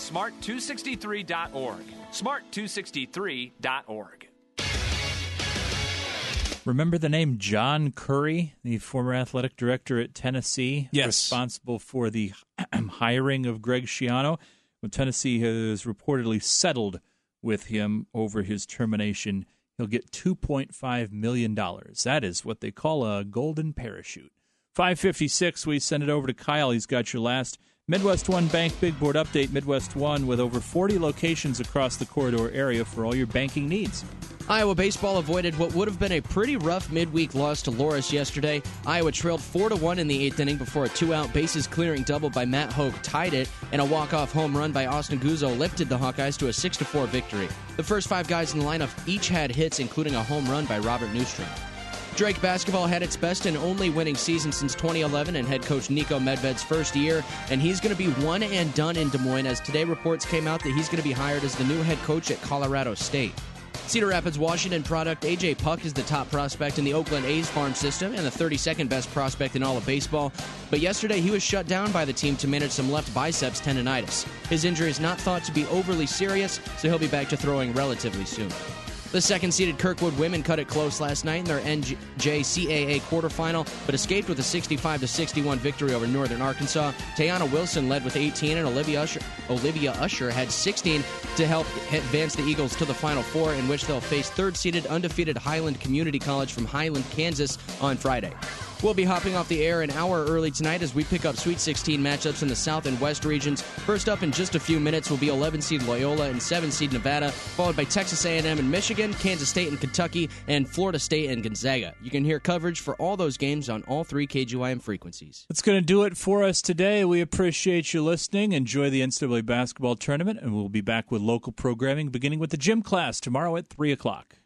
smart263.org. smart263.org. Remember the name John Curry, the former athletic director at Tennessee? Yes. Responsible for the hiring of Greg Schiano. Well, Tennessee has reportedly settled with him over his termination he'll get $2.5 million. That is what they call a golden parachute. 5:56, we send it over to Kyle. He's got your last Midwest One Bank Big Board update. Midwest One with over 40 locations across the corridor area for all your banking needs. Iowa baseball avoided what would have been a pretty rough midweek loss to Loras yesterday. Iowa trailed 4-1 in the 8th inning before a 2-out bases-clearing double by Matt Hogue tied it, and a walk-off home run by Austin Guzzo lifted the Hawkeyes to a 6-4 victory. The first 5 guys in the lineup each had hits, including a home run by Robert Newstrom. Drake basketball had its best and only winning season since 2011 in head coach Nico Medved's first year, and he's going to be one and done in Des Moines, as today reports came out that he's going to be hired as the new head coach at Colorado State. Cedar Rapids, Washington product A.J. Puck is the top prospect in the Oakland A's farm system and the 32nd best prospect in all of baseball. But yesterday he was shut down by the team to manage some left biceps tendonitis. His injury is not thought to be overly serious, so he'll be back to throwing relatively soon. The second-seeded Kirkwood women cut it close last night in their NJCAA quarterfinal, but escaped with a 65-61 victory over Northern Arkansas. Tayana Wilson led with 18, and Olivia Usher had 16 to help advance the Eagles to the Final Four, in which they'll face third-seeded undefeated Highland Community College from Highland, Kansas on Friday. We'll be hopping off the air an hour early tonight as we pick up Sweet 16 matchups in the South and West regions. First up in just a few minutes will be 11-seed Loyola and 7-seed Nevada, followed by Texas A&M and Michigan, Kansas State and Kentucky, and Florida State and Gonzaga. You can hear coverage for all those games on all 3 KGYM frequencies. That's going to do it for us today. We appreciate you listening. Enjoy the NCAA basketball tournament, and we'll be back with local programming beginning with the gym class tomorrow at 3 o'clock.